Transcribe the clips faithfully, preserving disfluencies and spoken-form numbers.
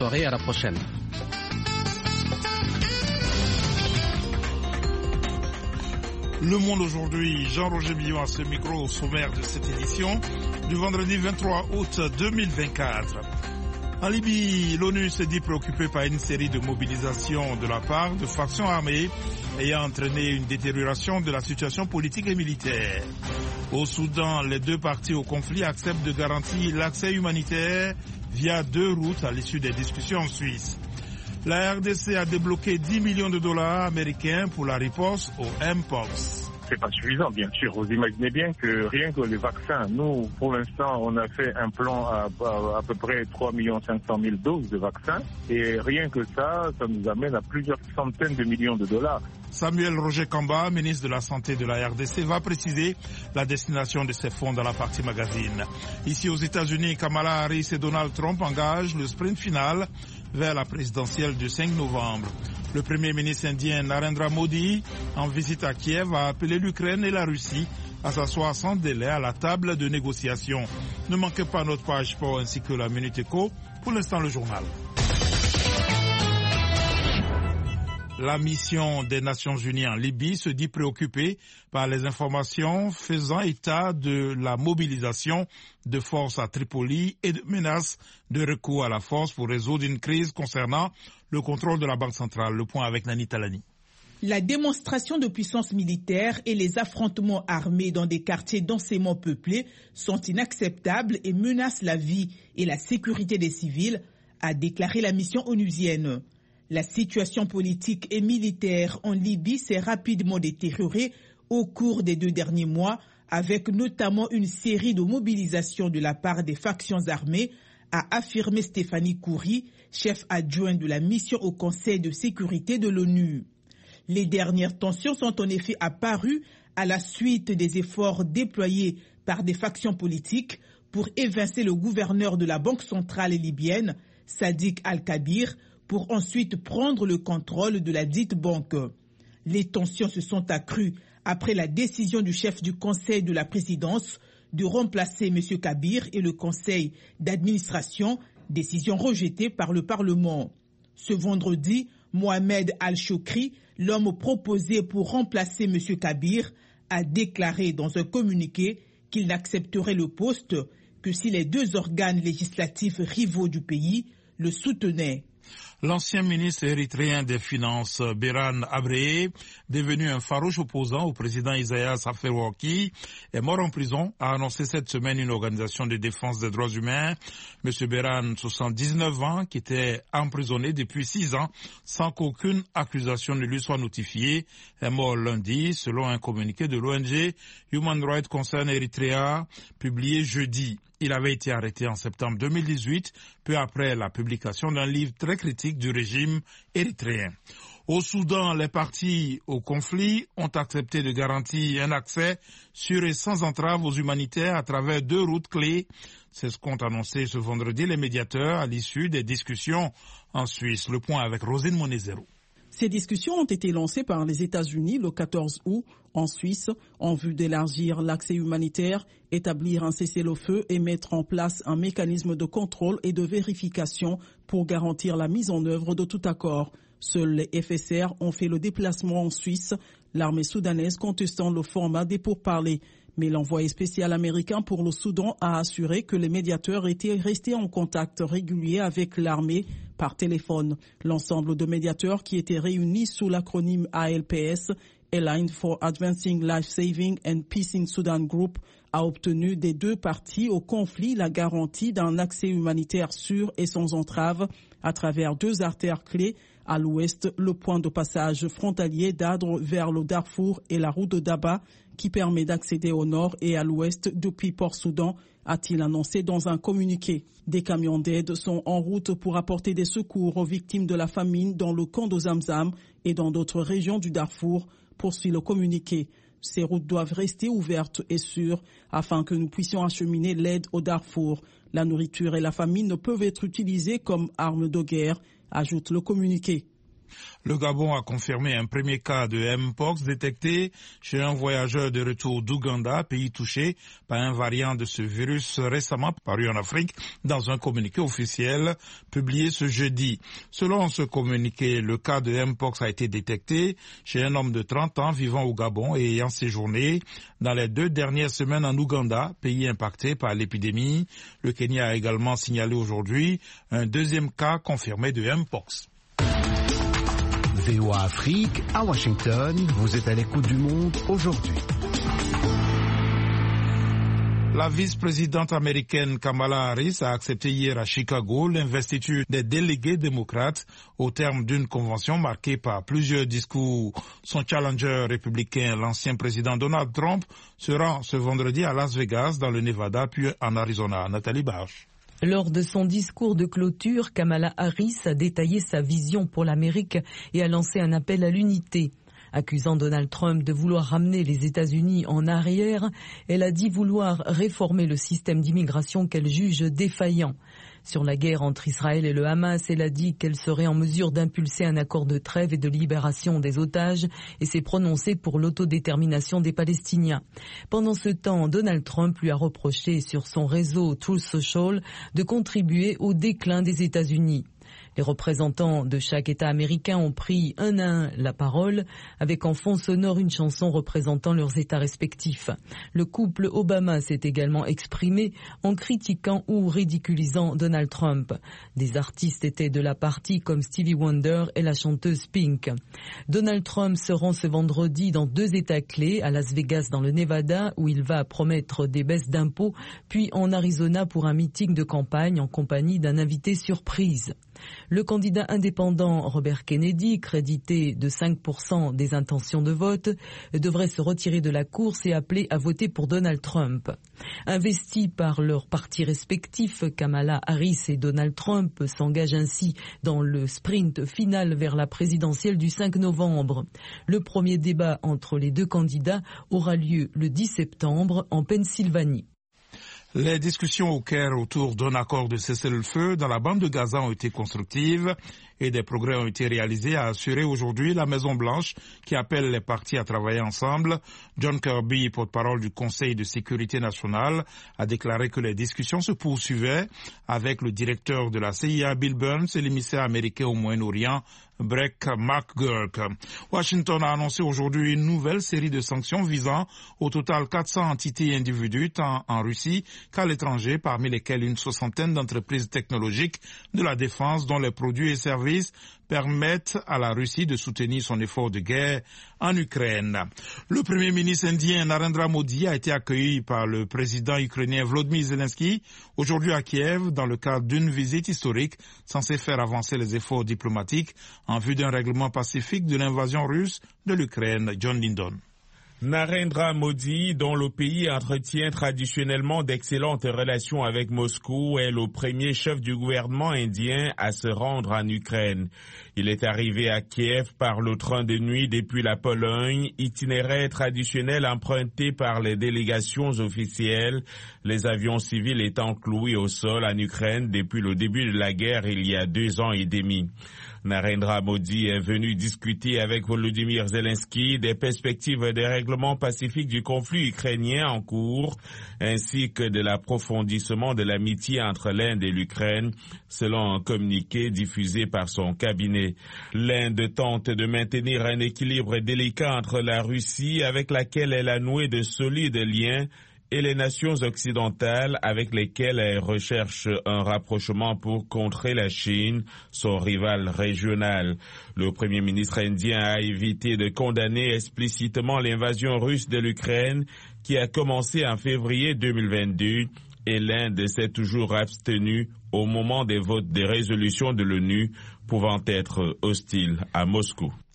À la prochaine. Le Monde aujourd'hui, Jean-Roger Billon à ce micro au sommaire de cette édition du vendredi vingt-trois août deux mille vingt-quatre. En Libye, l'ONU s'est dit préoccupée par une série de mobilisations de la part de factions armées ayant entraîné une détérioration de la situation politique et militaire. Au Soudan, les deux parties au conflit acceptent de garantir l'accès humanitaire via deux routes à l'issue des discussions en Suisse. La R D C a débloqué dix millions de dollars américains pour la riposte au Mpox. C'est pas suffisant, bien sûr. Vous imaginez bien que rien que les vaccins, nous, pour l'instant, on a fait un plan à, à, à peu près trois millions cinq cent mille doses de vaccins. Et rien que ça, ça nous amène à plusieurs centaines de millions de dollars. Samuel Roger Kamba, ministre de la Santé de la R D C, va préciser la destination de ces fonds dans la partie magazine. Ici aux États-Unis, Kamala Harris et Donald Trump engagent le sprint final vers la présidentielle du cinq novembre. Le Premier ministre indien Narendra Modi, en visite à Kiev, a appelé l'Ukraine et la Russie à s'asseoir sans délai à la table de négociation. Ne manquez pas notre page sport ainsi que la Minute Éco. Pour l'instant, le journal. La mission des Nations Unies en Libye se dit préoccupée par les informations faisant état de la mobilisation de forces à Tripoli et de menaces de recours à la force pour résoudre une crise concernant le contrôle de la Banque centrale. Le point avec Nani Talani. La démonstration de puissance militaire et les affrontements armés dans des quartiers densément peuplés sont inacceptables et menacent la vie et la sécurité des civils, a déclaré la mission onusienne. La situation politique et militaire en Libye s'est rapidement détériorée au cours des deux derniers mois, avec notamment une série de mobilisations de la part des factions armées, a affirmé Stéphanie Khoury, chef adjoint de la mission au Conseil de sécurité de l'ONU. Les dernières tensions sont en effet apparues à la suite des efforts déployés par des factions politiques pour évincer le gouverneur de la Banque centrale libyenne, Sadiq Al-Kabir, pour ensuite prendre le contrôle de la dite banque. Les tensions se sont accrues après la décision du chef du conseil de la présidence de remplacer M. Kabir et le conseil d'administration, décision rejetée par le Parlement. Ce vendredi, Mohamed Al-Choukri, l'homme proposé pour remplacer M. Kabir, a déclaré dans un communiqué qu'il n'accepterait le poste que si les deux organes législatifs rivaux du pays le soutenaient. L'ancien ministre érythréen des Finances, Beran Abré, devenu un farouche opposant au président Isaias Afwerki, est mort en prison, a annoncé cette semaine une organisation de défense des droits humains. Monsieur Beran, soixante-dix-neuf ans, qui était emprisonné depuis six ans sans qu'aucune accusation ne lui soit notifiée, est mort lundi, selon un communiqué de l'O N G Human Rights Concern Eritrea, publié jeudi. Il avait été arrêté en septembre deux mille dix-huit, peu après la publication d'un livre très critique du régime érythréen. Au Soudan, les parties au conflit ont accepté de garantir un accès sûr et sans entrave aux humanitaires à travers deux routes clés. C'est ce qu'ont annoncé ce vendredi les médiateurs à l'issue des discussions en Suisse. Le point avec Rosine Monezero. Ces discussions ont été lancées par les États-Unis le quatorze août en Suisse en vue d'élargir l'accès humanitaire, établir un cessez-le-feu et mettre en place un mécanisme de contrôle et de vérification pour garantir la mise en œuvre de tout accord. Seuls les F S R ont fait le déplacement en Suisse, l'armée soudanaise contestant le format des pourparlers. Mais l'envoyé spécial américain pour le Soudan a assuré que les médiateurs étaient restés en contact régulier avec l'armée par téléphone. L'ensemble de médiateurs qui étaient réunis sous l'acronyme A L P S, Aligned for Advancing Life Saving and Peace in Sudan Group, a obtenu des deux parties au conflit la garantie d'un accès humanitaire sûr et sans entrave à travers deux artères clés. À l'ouest, le point de passage frontalier d'Adre vers le Darfour et la route de Daba qui permet d'accéder au nord et à l'ouest depuis Port-Soudan, a-t-il annoncé dans un communiqué. Des camions d'aide sont en route pour apporter des secours aux victimes de la famine dans le camp de Zamzam et dans d'autres régions du Darfour, poursuit le communiqué. Ces routes doivent rester ouvertes et sûres afin que nous puissions acheminer l'aide au Darfour. La nourriture et la famine ne peuvent être utilisées comme armes de guerre, ajoute le communiqué. Le Gabon a confirmé un premier cas de Mpox détecté chez un voyageur de retour d'Ouganda, pays touché par un variant de ce virus récemment paru en Afrique, dans un communiqué officiel publié ce jeudi. Selon ce communiqué, le cas de Mpox a été détecté chez un homme de trente ans vivant au Gabon et ayant séjourné dans les deux dernières semaines en Ouganda, pays impacté par l'épidémie. Le Kenya a également signalé aujourd'hui un deuxième cas confirmé de Mpox. V O A Afrique, à Washington, vous êtes à l'écoute du monde aujourd'hui. La vice-présidente américaine Kamala Harris a accepté hier à Chicago l'investiture des délégués démocrates au terme d'une convention marquée par plusieurs discours. Son challenger républicain, l'ancien président Donald Trump, se rend ce vendredi à Las Vegas, dans le Nevada, puis en Arizona. Nathalie Barge. Lors de son discours de clôture, Kamala Harris a détaillé sa vision pour l'Amérique et a lancé un appel à l'unité. Accusant Donald Trump de vouloir ramener les États-Unis en arrière, elle a dit vouloir réformer le système d'immigration qu'elle juge défaillant. Sur la guerre entre Israël et le Hamas, elle a dit qu'elle serait en mesure d'impulser un accord de trêve et de libération des otages et s'est prononcée pour l'autodétermination des Palestiniens. Pendant ce temps, Donald Trump lui a reproché sur son réseau Truth Social de contribuer au déclin des États-Unis. Les représentants de chaque État américain ont pris un à un la parole, avec en fond sonore une chanson représentant leurs États respectifs. Le couple Obama s'est également exprimé en critiquant ou ridiculisant Donald Trump. Des artistes étaient de la partie comme Stevie Wonder et la chanteuse Pink. Donald Trump se rend ce vendredi dans deux États clés, à Las Vegas dans le Nevada, où il va promettre des baisses d'impôts, puis en Arizona pour un meeting de campagne en compagnie d'un invité surprise. Le candidat indépendant Robert Kennedy, crédité de cinq pour cent des intentions de vote, devrait se retirer de la course et appeler à voter pour Donald Trump. Investis par leurs partis respectifs, Kamala Harris et Donald Trump s'engagent ainsi dans le sprint final vers la présidentielle du cinq novembre. Le premier débat entre les deux candidats aura lieu le dix septembre en Pennsylvanie. Les discussions au Caire autour d'un accord de cessez-le-feu dans la bande de Gaza ont été constructives et des progrès ont été réalisés, a assuré aujourd'hui la Maison-Blanche qui appelle les partis à travailler ensemble. John Kirby, porte-parole du Conseil de sécurité nationale, a déclaré que les discussions se poursuivaient avec le directeur de la C I A, Bill Burns, et l'émissaire américain au Moyen-Orient, Breck McGurk. Washington a annoncé aujourd'hui une nouvelle série de sanctions visant au total quatre cents entités et individus, tant en Russie qu'à l'étranger, parmi lesquelles une soixantaine d'entreprises technologiques de la défense dont les produits et services permettent à la Russie de soutenir son effort de guerre en Ukraine. Le Premier ministre indien Narendra Modi a été accueilli par le président ukrainien Volodymyr Zelensky aujourd'hui à Kiev dans le cadre d'une visite historique censée faire avancer les efforts diplomatiques en vue d'un règlement pacifique de l'invasion russe de l'Ukraine. John Lindon. Narendra Modi, dont le pays entretient traditionnellement d'excellentes relations avec Moscou, est le premier chef du gouvernement indien à se rendre en Ukraine. Il est arrivé à Kiev par le train de nuit depuis la Pologne, itinéraire traditionnel emprunté par les délégations officielles, les avions civils étant cloués au sol en Ukraine depuis le début de la guerre il y a deux ans et demi. Narendra Modi est venu discuter avec Volodymyr Zelensky des perspectives de règlement pacifique du conflit ukrainien en cours, ainsi que de l'approfondissement de l'amitié entre l'Inde et l'Ukraine, selon un communiqué diffusé par son cabinet. L'Inde tente de maintenir un équilibre délicat entre la Russie, avec laquelle elle a noué de solides liens, et les nations occidentales avec lesquelles elle recherche un rapprochement pour contrer la Chine, son rival régional. Le Premier ministre indien a évité de condamner explicitement l'invasion russe de l'Ukraine qui a commencé en février deux mille vingt-deux et l'Inde s'est toujours abstenue au moment des votes des résolutions de l'ONU pouvant être hostiles à Moscou.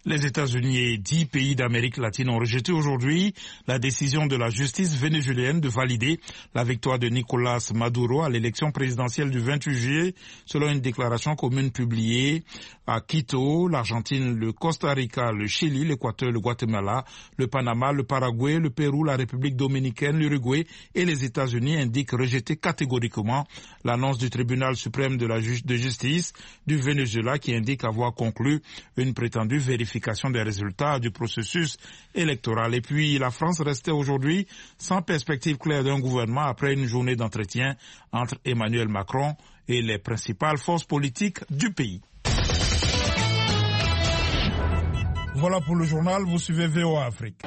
Les États-Unis et dix pays d'Amérique latine ont rejeté aujourd'hui la décision de la justice vénézuélienne de valider la victoire de Nicolás Maduro à l'élection présidentielle du vingt-huit juillet, selon une déclaration commune publiée à Quito. L'Argentine, le Costa Rica, le Chili, l'Équateur, le Guatemala, le Panama, le Paraguay, le Pérou, la République dominicaine, l'Uruguay et les États-Unis indiquent rejeter catégoriquement l'annonce du tribunal suprême de la ju- de justice du Venezuela qui indique avoir conclu une prétendue vérification des résultats du processus électoral. Et puis, la France restait aujourd'hui sans perspective claire d'un gouvernement après une journée d'entretien entre Emmanuel Macron et les principales forces politiques du pays. Voilà pour le journal, vous suivez V O A Afrique.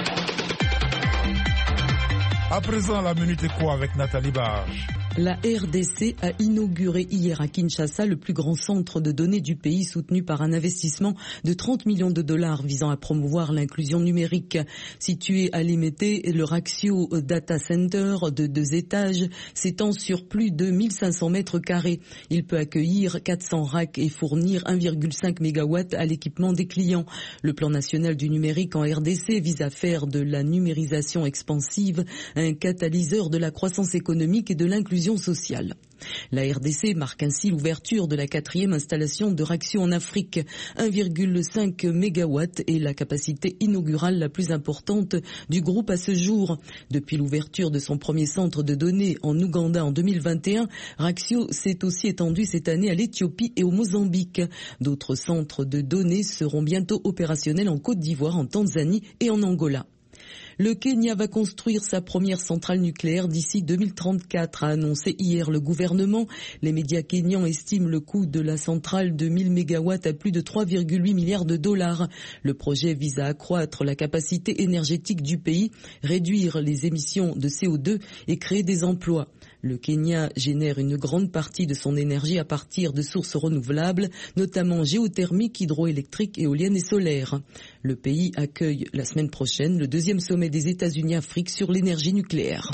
À présent, la Minute Éco avec Nathalie Barge. La R D C a inauguré hier à Kinshasa le plus grand centre de données du pays soutenu par un investissement de trente millions de dollars visant à promouvoir l'inclusion numérique. Situé à Limete, le Raxio Data Center de deux étages s'étend sur plus de mille cinq cents mètres carrés. Il peut accueillir quatre cents racks et fournir un virgule cinq mégawatts à l'équipement des clients. Le plan national du numérique en R D C vise à faire de la numérisation expansive un catalyseur de la croissance économique et de l'inclusion sociale. La R D C marque ainsi l'ouverture de la quatrième installation de Raxio en Afrique. un virgule cinq mégawatts est la capacité inaugurale la plus importante du groupe à ce jour. Depuis l'ouverture de son premier centre de données en Ouganda en deux mille vingt et un, Raxio s'est aussi étendu cette année à l'Éthiopie et au Mozambique. D'autres centres de données seront bientôt opérationnels en Côte d'Ivoire, en Tanzanie et en Angola. Le Kenya va construire sa première centrale nucléaire d'ici deux mille trente-quatre, a annoncé hier le gouvernement. Les médias kenyans estiment le coût de la centrale de mille mégawatts à plus de trois virgule huit milliards de dollars. Le projet vise à accroître la capacité énergétique du pays, réduire les émissions de C O deux et créer des emplois. Le Kenya génère une grande partie de son énergie à partir de sources renouvelables, notamment géothermiques, hydroélectriques, éoliennes et solaires. Le pays accueille la semaine prochaine le deuxième sommet des États-Unis-Afrique sur l'énergie nucléaire.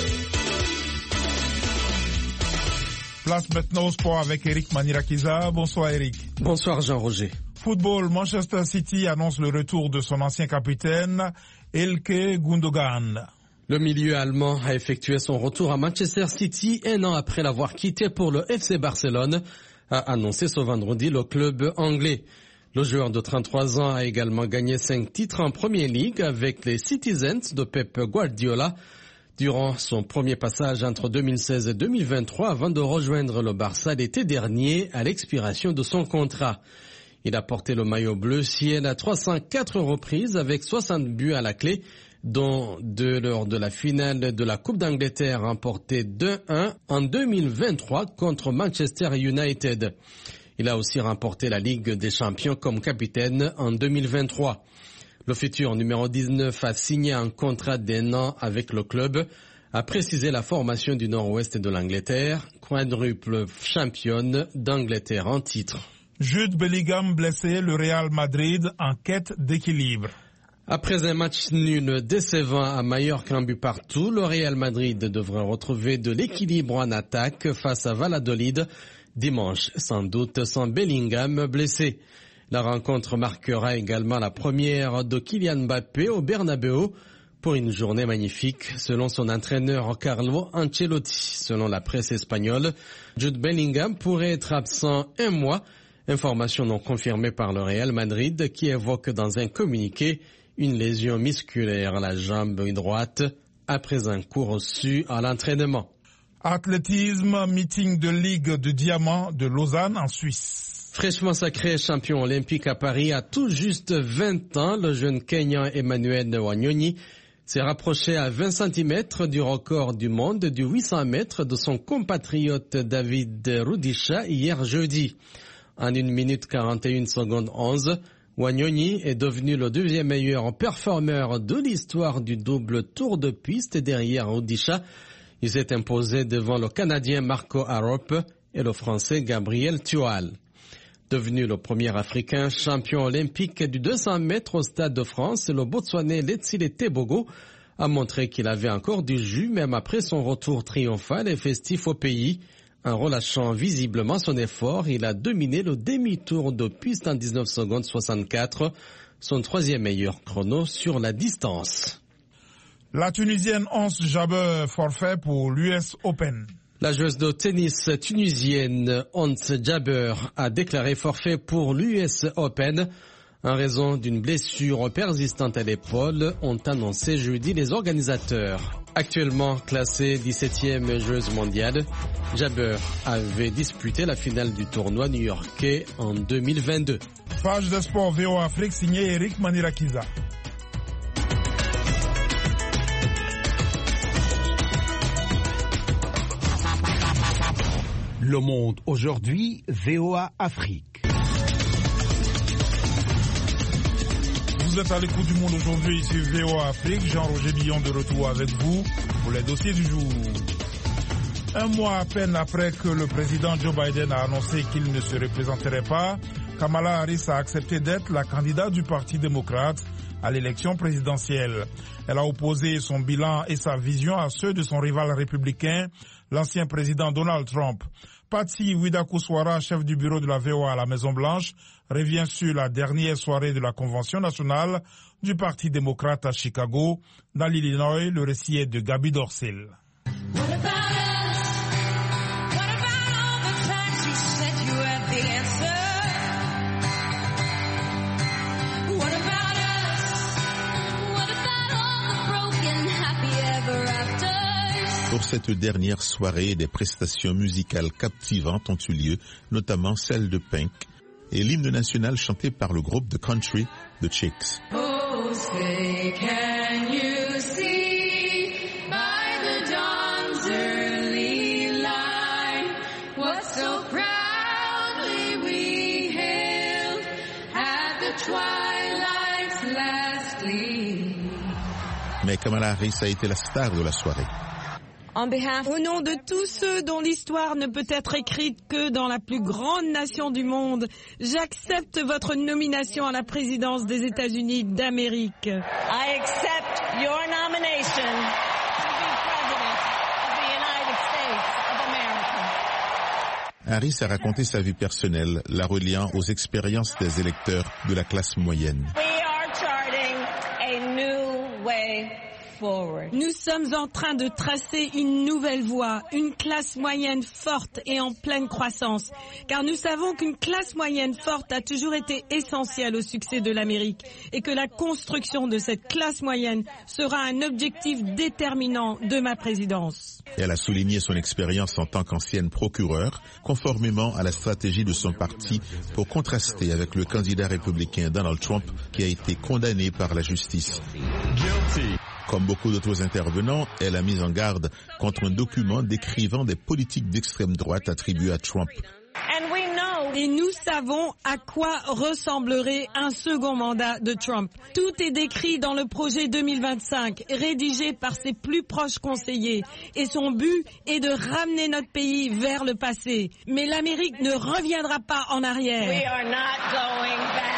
Place maintenant au sport avec Eric Manirakiza. Bonsoir Eric. Bonsoir Jean-Roger. Football, Manchester City annonce le retour de son ancien capitaine, Ilkay Gundogan. Le milieu allemand a effectué son retour à Manchester City un an après l'avoir quitté pour le F C Barcelone, a annoncé ce vendredi le club anglais. Le joueur de trente-trois ans a également gagné cinq titres en Premier League avec les Citizens de Pep Guardiola durant son premier passage entre deux mille seize et deux mille vingt-trois avant de rejoindre le Barça l'été dernier à l'expiration de son contrat. Il a porté le maillot bleu ciel à trois cent quatre reprises avec soixante buts à la clé, dont deux lors de la finale de la Coupe d'Angleterre remportée deux un en deux mille vingt-trois contre Manchester United. Il a aussi remporté la Ligue des Champions comme capitaine en deux mille vingt-trois. Le futur numéro dix-neuf a signé un contrat d'un an avec le club, a précisé la formation du nord-ouest de l'Angleterre, quadruple championne d'Angleterre en titre. Jude Bellingham blessé, le Real Madrid en quête d'équilibre. Après un match nul décevant à Mallorca, un but partout, le Real Madrid devrait retrouver de l'équilibre en attaque face à Valladolid dimanche, sans doute sans Bellingham blessé. La rencontre marquera également la première de Kylian Mbappé au Bernabéu pour une journée magnifique, selon son entraîneur Carlo Ancelotti. Selon la presse espagnole, Jude Bellingham pourrait être absent un mois, information non confirmée par le Real Madrid qui évoque dans un communiqué une lésion musculaire à la jambe droite après un coup reçu à l'entraînement. Athlétisme, meeting de Ligue de Diamant de Lausanne en Suisse. Fraîchement sacré champion olympique à Paris à tout juste vingt ans, le jeune Kenyan Emmanuel Wanyonyi s'est rapproché à vingt centimètres du record du monde du huit cents mètres de son compatriote David Rudisha hier jeudi. En une minute quarante et une secondes onze, Wanyonyi est devenu le deuxième meilleur performeur de l'histoire du double tour de piste derrière Rudisha. Il s'est imposé devant le Canadien Marco Arop et le Français Gabriel Tual. Devenu le premier Africain champion olympique du deux cents mètres au Stade de France, le Botswanais Letsile Tebogo a montré qu'il avait encore du jus même après son retour triomphal et festif au pays. En relâchant visiblement son effort, il a dominé le demi-tour de piste en dix-neuf secondes soixante-quatre, son troisième meilleur chrono sur la distance. La Tunisienne Ons Jabeur forfait pour l'U S Open. La joueuse de tennis tunisienne Ons Jabeur a déclaré forfait pour l'U S Open en raison d'une blessure persistante à l'épaule, ont annoncé jeudi les organisateurs. Actuellement classée dix-septième joueuse mondiale, Jabeur avait disputé la finale du tournoi new-yorkais en deux mille vingt-deux. Page de sport V O Afrique signée Eric Manirakiza. Le Monde aujourd'hui, V O A Afrique. Vous êtes à l'écoute du Monde aujourd'hui, ici V O A Afrique. Jean-Roger Billon de retour avec vous pour les dossiers du jour. Un mois à peine après que le président Joe Biden a annoncé qu'il ne se représenterait pas, Kamala Harris a accepté d'être la candidate du Parti démocrate à l'élection présidentielle. Elle a opposé son bilan et sa vision à ceux de son rival républicain, l'ancien président Donald Trump. Patsy Widakuswara, chef du bureau de la V O A à la Maison-Blanche, revient sur la dernière soirée de la Convention nationale du Parti démocrate à Chicago. Dans l'Illinois, le récit est de Gabi Dorcel. Pour cette dernière soirée, des prestations musicales captivantes ont eu lieu, notamment celle de Pink et l'hymne national chanté par le groupe de country The Chicks. Oh, say, can you see by the dawn's early light what so proudly we hailed at the twilight's last gleam. Mais Kamala Harris a été la star de la soirée. Au nom de tous ceux dont l'histoire ne peut être écrite que dans la plus grande nation du monde, j'accepte votre nomination à la présidence des États-Unis d'Amérique. I accept your nomination to be president of the United States of America. Harris a raconté sa vie personnelle, la reliant aux expériences des électeurs de la classe moyenne. We are charting a new way. Nous sommes en train de tracer une nouvelle voie, une classe moyenne forte et en pleine croissance. Car nous savons qu'une classe moyenne forte a toujours été essentielle au succès de l'Amérique et que la construction de cette classe moyenne sera un objectif déterminant de ma présidence. Elle a souligné son expérience en tant qu'ancienne procureure, conformément à la stratégie de son parti pour contraster avec le candidat républicain Donald Trump qui a été condamné par la justice. Guilty. Comme beaucoup d'autres intervenants, elle a mis en garde contre un document décrivant des politiques d'extrême droite attribuées à Trump. And we know. Et nous savons à quoi ressemblerait un second mandat de Trump. Tout est décrit dans le projet deux mille vingt-cinq, rédigé par ses plus proches conseillers. Et son but est de ramener notre pays vers le passé. Mais l'Amérique ne reviendra pas en arrière. We are not going back.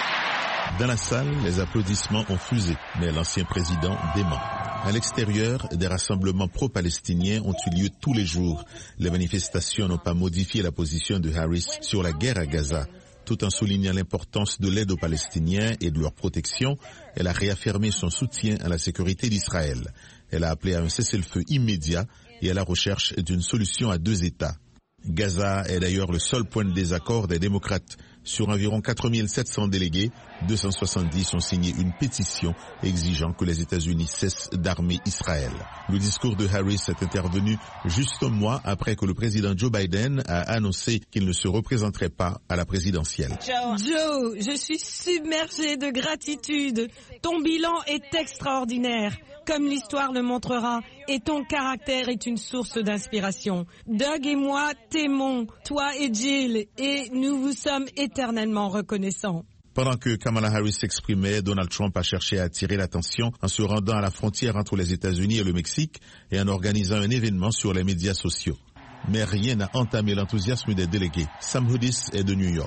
Dans la salle, les applaudissements ont fusé, mais l'ancien président dément. À l'extérieur, des rassemblements pro-palestiniens ont eu lieu tous les jours. Les manifestations n'ont pas modifié la position de Harris sur la guerre à Gaza. Tout en soulignant l'importance de l'aide aux Palestiniens et de leur protection, elle a réaffirmé son soutien à la sécurité d'Israël. Elle a appelé à un cessez-le-feu immédiat et à la recherche d'une solution à deux États. Gaza est d'ailleurs le seul point de désaccord des démocrates. Sur environ quatre mille sept cents délégués, deux cent soixante-dix ont signé une pétition exigeant que les États-Unis cessent d'armer Israël. Le discours de Harris est intervenu juste un mois après que le président Joe Biden a annoncé qu'il ne se représenterait pas à la présidentielle. Joe, Joe, je suis submergé de gratitude. Ton bilan est extraordinaire, comme l'histoire le montrera, et ton caractère est une source d'inspiration. Doug et moi t'aimons, toi et Jill, et nous vous sommes éternellement reconnaissants. Pendant que Kamala Harris s'exprimait, Donald Trump a cherché à attirer l'attention en se rendant à la frontière entre les États-Unis et le Mexique et en organisant un événement sur les médias sociaux. Mais rien n'a entamé l'enthousiasme des délégués. Sam Houdis est de New York.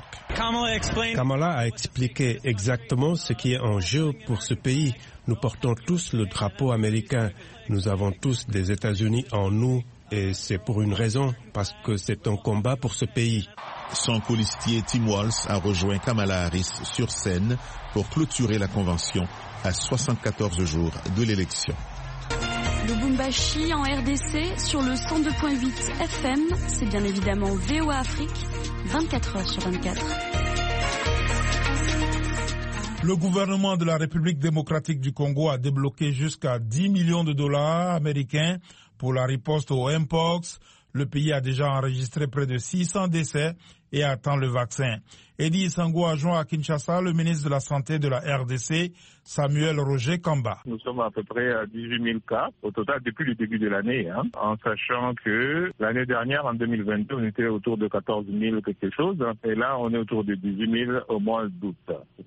Kamala a expliqué exactement ce qui est en jeu pour ce pays. Nous portons tous le drapeau américain. Nous avons tous des États-Unis en nous Et c'est pour une raison, parce que c'est un combat pour ce pays. Son colistier Tim Walz a rejoint Kamala Harris sur scène pour clôturer la convention à soixante-quatorze jours de l'élection. Lubumbashi en R D C sur le cent deux virgule huit F M, c'est bien évidemment V O A Afrique, vingt-quatre heures sur vingt-quatre. Le gouvernement de la République démocratique du Congo a débloqué jusqu'à dix millions de dollars américains pour la riposte au Mpox. Le pays a déjà enregistré près de six cents décès et attend le vaccin. Eddie Sango a joint à Kinshasa le ministre de la Santé de la R D C, Samuel Roger Kamba. Nous sommes à peu près à dix-huit mille cas au total depuis le début de l'année, hein, en sachant que l'année dernière, en deux mille vingt-deux, on était autour de quatorze mille quelque chose, et là on est autour de dix-huit mille au mois d'août.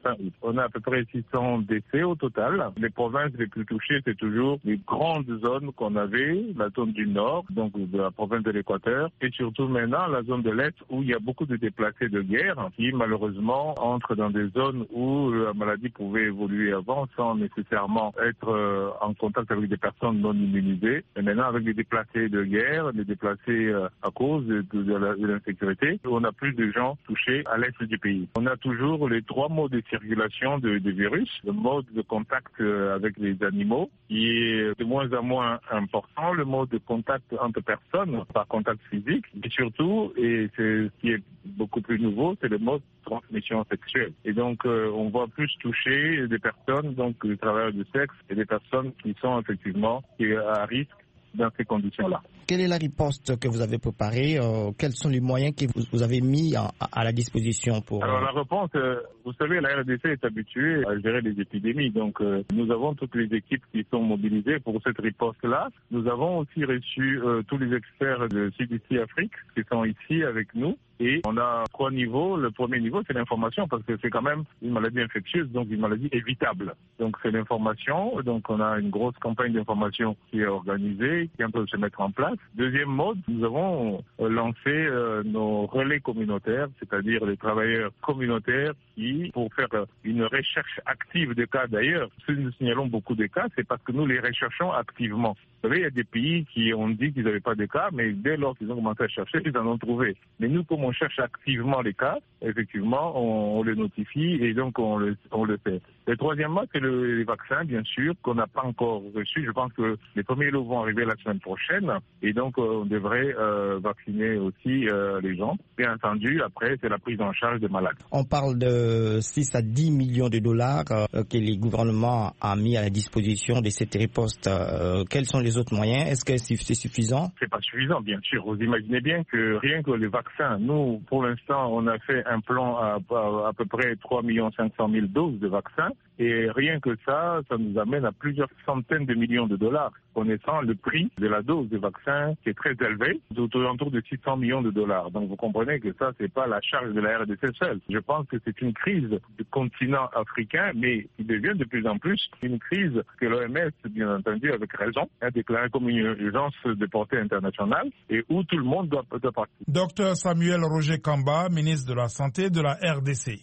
On a à peu près six cents décès au total. Les provinces les plus touchées, c'est toujours les grandes zones qu'on avait, la zone du nord, donc de la province de l'Équateur, et surtout maintenant la zone de l'Est où il y a beaucoup de déplacés de guerre qui malheureusement entrent dans des zones où la maladie pouvait évoluer avant sans nécessairement être euh, en contact avec des personnes non immunisées. Et maintenant, avec les déplacés de guerre, les déplacés euh, à cause de, de, de l'insécurité, on a plus de gens touchés à l'est du pays. On a toujours les trois modes de circulation de, de virus. Le mode de contact euh, avec les animaux qui est de moins en moins important. Le mode de contact entre personnes par contact physique. Et surtout, et c'est ce qui est beaucoup plus nouveau, c'est le mode de transmission sexuelle. Et donc, euh, on voit plus toucher des personnes, donc des travailleurs du sexe, et des personnes qui sont effectivement à risque dans ces conditions-là. Quelle est la riposte que vous avez préparée? euh, Quels sont les moyens que vous, vous avez mis à, à la disposition pour... Alors la réponse, euh, vous savez, la R D C est habituée à gérer les épidémies. Donc euh, nous avons toutes les équipes qui sont mobilisées pour cette riposte-là. Nous avons aussi reçu euh, tous les experts de C D C Afrique qui sont ici avec nous. Et on a trois niveaux. Le premier niveau, c'est l'information, parce que c'est quand même une maladie infectieuse, donc une maladie évitable. Donc c'est l'information. Donc on a une grosse campagne d'information qui est organisée, qui est en train de se mettre en place. Deuxième mode, nous avons lancé euh, nos relais communautaires, c'est-à-dire les travailleurs communautaires qui, pour faire une recherche active des cas d'ailleurs, si nous signalons beaucoup de cas, c'est parce que nous les recherchons activement. Vous savez, il y a des pays qui ont dit qu'ils n'avaient pas de cas, mais dès lors qu'ils ont commencé à chercher, ils en ont trouvé. Mais nous, comme on cherche activement les cas, effectivement, on, on les notifie et donc on le, on le fait. Le troisième mode, c'est le, les vaccins, bien sûr, qu'on n'a pas encore reçus. Je pense que les premiers lots vont arriver la semaine prochaine et donc on devrait euh, vacciner aussi euh, les gens. Bien entendu, après, c'est la prise en charge des malades. On parle de six à dix millions de dollars euh, que les gouvernements ont mis à la disposition de cette riposte. Euh, quels sont les autres moyens? Est-ce que c'est suffisant? C'est pas suffisant, bien sûr. Vous imaginez bien que rien que les vaccins, nous, pour l'instant, on a fait un plan à, à, à peu près trois millions cinq cent mille doses de vaccins. Et rien que ça, ça nous amène à plusieurs centaines de millions de dollars, connaissant le prix de la dose de vaccin qui est très élevé, autour de six cents millions de dollars. Donc vous comprenez que ça, c'est pas la charge de la R D C seule. Je pense que c'est une crise du continent africain, mais qui devient de plus en plus une crise que l'O M S, bien entendu, avec raison, a déclaré comme une urgence de portée internationale et où tout le monde doit, doit partir. Docteur Samuel Roger Kamba, ministre de la Santé de la R D C.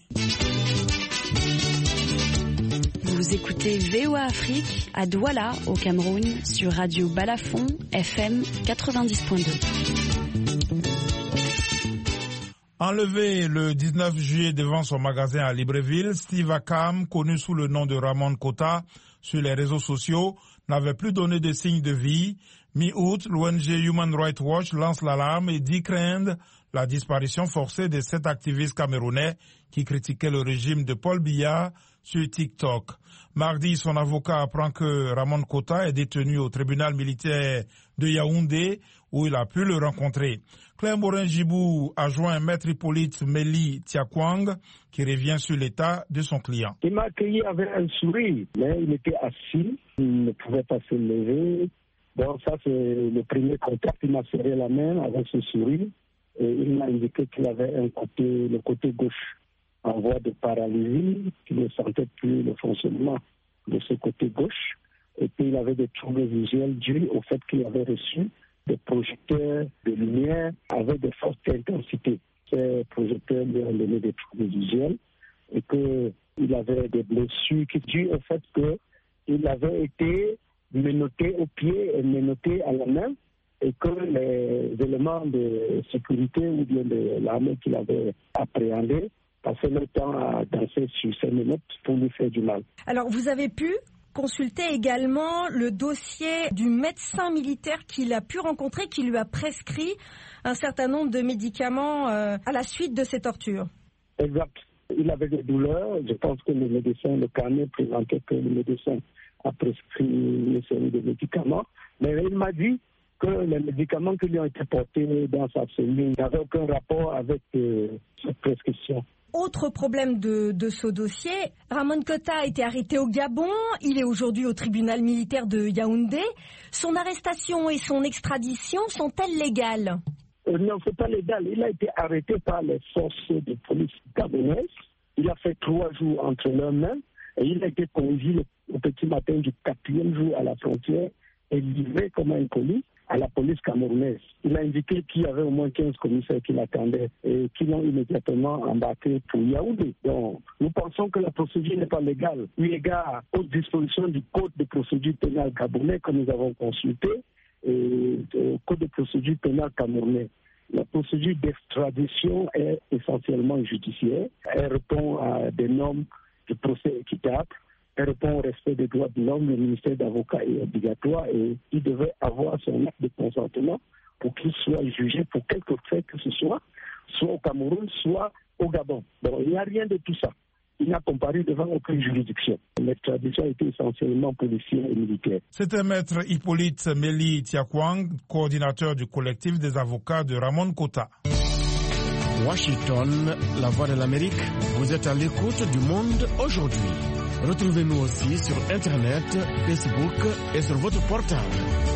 Vous écoutez V O A Afrique à Douala, au Cameroun, sur Radio Balafon, F M quatre-vingt-dix point deux. Enlevé le dix-neuf juillet devant son magasin à Libreville, Steve Akam, connu sous le nom de Ramon Kota sur les réseaux sociaux, n'avait plus donné de signe de vie. Mi-août, l'O N G Human Rights Watch lance l'alarme et dit craindre la disparition forcée de sept activistes camerounais qui critiquaient le régime de Paul Biya sur TikTok. Mardi, son avocat apprend que Ramon Kota est détenu au tribunal militaire de Yaoundé où il a pu le rencontrer. Claire Morin-Gibou a joint Maître Hippolyte Meli Tiakwang qui revient sur l'état de son client. Il m'a accueilli avec un sourire, mais il était assis, il ne pouvait pas se lever. Donc ça, c'est le premier contact. Il m'a serré la main avec ce sourire et il m'a indiqué qu'il avait un côté, le côté gauche en voie de paralysie, qu'il ne sentait plus le fonctionnement de ce côté gauche. Et puis il avait des troubles visuels dus au fait qu'il avait reçu des projecteurs de lumière avec de fortes intensités. Ces projecteurs lui ont donné des troubles visuels et qu'il avait des blessures qui dues au fait qu'il avait été menotté au pied et menotté à la main et que les éléments de sécurité ou bien de l'armée qu'il avait appréhendés passaient le temps à danser sur ses menottes pour lui faire du mal. Alors, vous avez pu consulter également le dossier du médecin militaire qu'il a pu rencontrer, qui lui a prescrit un certain nombre de médicaments euh, à la suite de ces tortures. Exact. Il avait des douleurs. Je pense que le médecin, le carnet présentait que le médecin a prescrit une série de médicaments. Mais il m'a dit que les médicaments qui lui ont été portés dans sa cellule n'avaient aucun rapport avec euh, cette prescription. Autre problème de, de ce dossier, Ramon Kota a été arrêté au Gabon, il est aujourd'hui au tribunal militaire de Yaoundé. Son arrestation et son extradition sont-elles légales? euh, Non, c'est pas légal. Il a été arrêté par les forces de police gabonaises. Il a fait trois jours entre leurs mains et il a été conduit au petit matin du quatrième jour à la frontière et livré comme un colis à la police camerounaise. Il a indiqué qu'il y avait au moins quinze commissaires qui l'attendaient et qui l'ont immédiatement embarqué pour Yaoundé. Donc, nous pensons que la procédure n'est pas légale, eu égard aux dispositions du Code de procédure pénale gabonais que nous avons consulté et au Code de procédure pénale camerounais. La procédure d'extradition est essentiellement judiciaire. Elle répond à des normes de procès équitable. Elle répond au respect des droits de l'homme. Le ministère d'avocat est obligatoire et il devait avoir son acte de consentement pour qu'il soit jugé pour quelque fait que ce soit, soit au Cameroun, soit au Gabon. Donc il n'y a rien de tout ça. Il n'a comparu devant aucune juridiction. L'extradition a été essentiellement policière et militaire. C'était maître Hippolyte Meli Tiakwang, coordinateur du collectif des avocats de Ramon Kota. Washington, la voix de l'Amérique, vous êtes à l'écoute du monde aujourd'hui. Retrouvez-nous aussi sur Internet, Facebook et sur votre portable.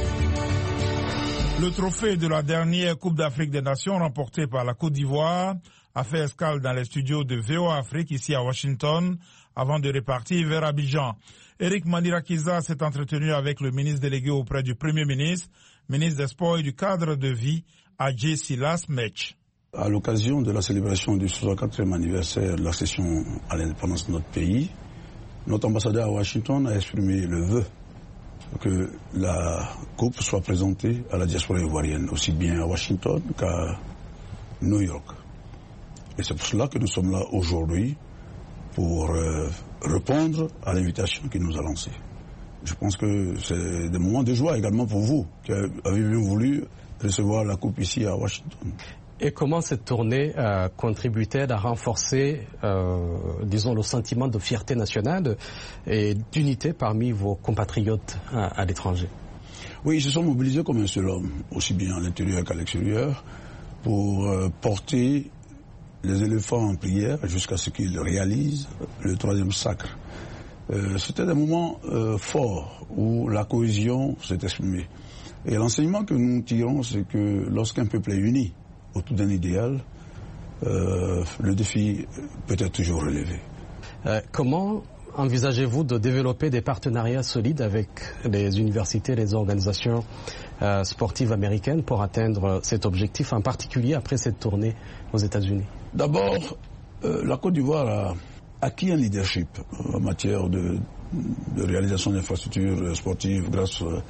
Le trophée de la dernière Coupe d'Afrique des Nations remportée par la Côte d'Ivoire a fait escale dans les studios de V O A Afrique ici à Washington avant de repartir vers Abidjan. Eric Mandirakiza s'est entretenu avec le ministre délégué auprès du Premier ministre, ministre des Sports et du cadre de vie, Adjé Silas Mech. À l'occasion de la célébration du soixante-quatrième anniversaire de l'accession à l'indépendance de notre pays, notre ambassadeur à Washington a exprimé le vœu que la coupe soit présentée à la diaspora ivoirienne, aussi bien à Washington qu'à New York. Et c'est pour cela que nous sommes là aujourd'hui, pour euh, répondre à l'invitation qu'il nous a lancée. Je pense que c'est des moments de joie également pour vous, qui avez bien voulu recevoir la coupe ici à Washington. Et comment cette tournée euh, contribue-t-elle à renforcer, euh, disons, le sentiment de fierté nationale et d'unité parmi vos compatriotes à, à l'étranger? Oui, ils se sont mobilisés comme un seul homme, aussi bien à l'intérieur qu'à l'extérieur, pour euh, porter les éléphants en prière jusqu'à ce qu'ils réalisent le troisième sacre. Euh, C'était un moment euh, fort où la cohésion s'est exprimée. Et l'enseignement que nous tirons, c'est que lorsqu'un peuple est uni autour d'un idéal, euh, le défi peut être toujours relevé. Euh, comment envisagez-vous de développer des partenariats solides avec les universités, les organisations euh, sportives américaines pour atteindre cet objectif, en particulier après cette tournée aux États-Unis? D'abord, euh, la Côte d'Ivoire a acquis un leadership en matière de, de réalisation d'infrastructures sportives grâce euh,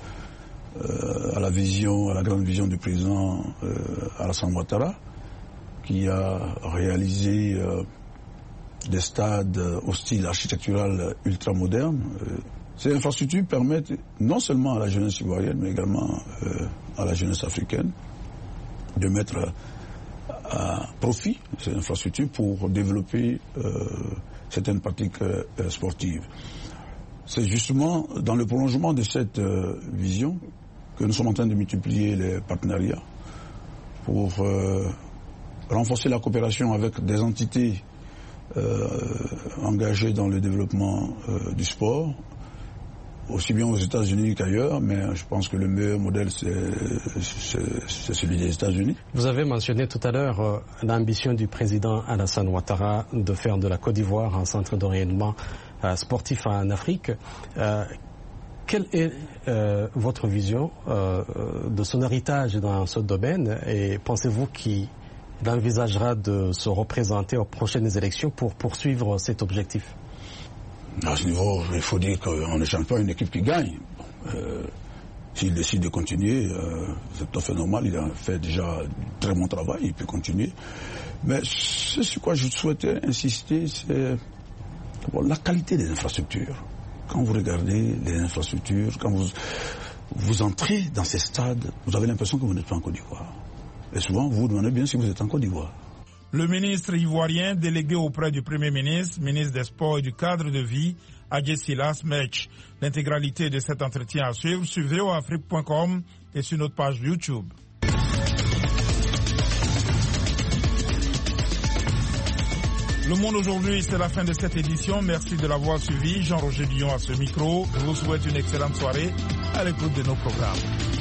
à la vision, à la grande vision du président euh, Alassane Ouattara, qui a réalisé euh, des stades au style architectural ultra-moderne. Euh, ces infrastructures permettent non seulement à la jeunesse ivoirienne, mais également euh, à la jeunesse africaine de mettre à profit ces infrastructures pour développer euh, certaines pratiques euh, sportives. C'est justement dans le prolongement de cette euh, vision que nous sommes en train de multiplier les partenariats pour euh, renforcer la coopération avec des entités euh, engagées dans le développement euh, du sport, aussi bien aux États-Unis qu'ailleurs, mais je pense que le meilleur modèle, c'est celui des États-Unis. Vous avez mentionné tout à l'heure euh, l'ambition du président Alassane Ouattara de faire de la Côte d'Ivoire un centre de rayonnement euh, sportif en Afrique. Euh, quelle est euh, votre vision euh, de son héritage dans ce domaine et pensez-vous qu'il envisagera de se représenter aux prochaines élections pour poursuivre cet objectif? À ce niveau, il faut dire qu'on ne change pas une équipe qui gagne. Euh, S'il décide de continuer, euh, c'est tout à fait normal, il a fait déjà très bon travail, il peut continuer. Mais ce sur quoi je souhaitais insister, c'est bon, la qualité des infrastructures. Quand vous regardez les infrastructures, quand vous, vous entrez dans ces stades, vous avez l'impression que vous n'êtes pas en Côte d'Ivoire. Et souvent, vous vous demandez bien si vous êtes en Côte d'Ivoire. Le ministre ivoirien délégué auprès du Premier ministre, ministre des Sports et du Cadre de vie, Adjesilas Mech. L'intégralité de cet entretien à suivre sur v o afrique point com et sur notre page YouTube. Le Monde aujourd'hui, c'est la fin de cette édition. Merci de l'avoir suivi. Jean-Roger Dion à ce micro. Je vous souhaite une excellente soirée à l'écoute de nos programmes.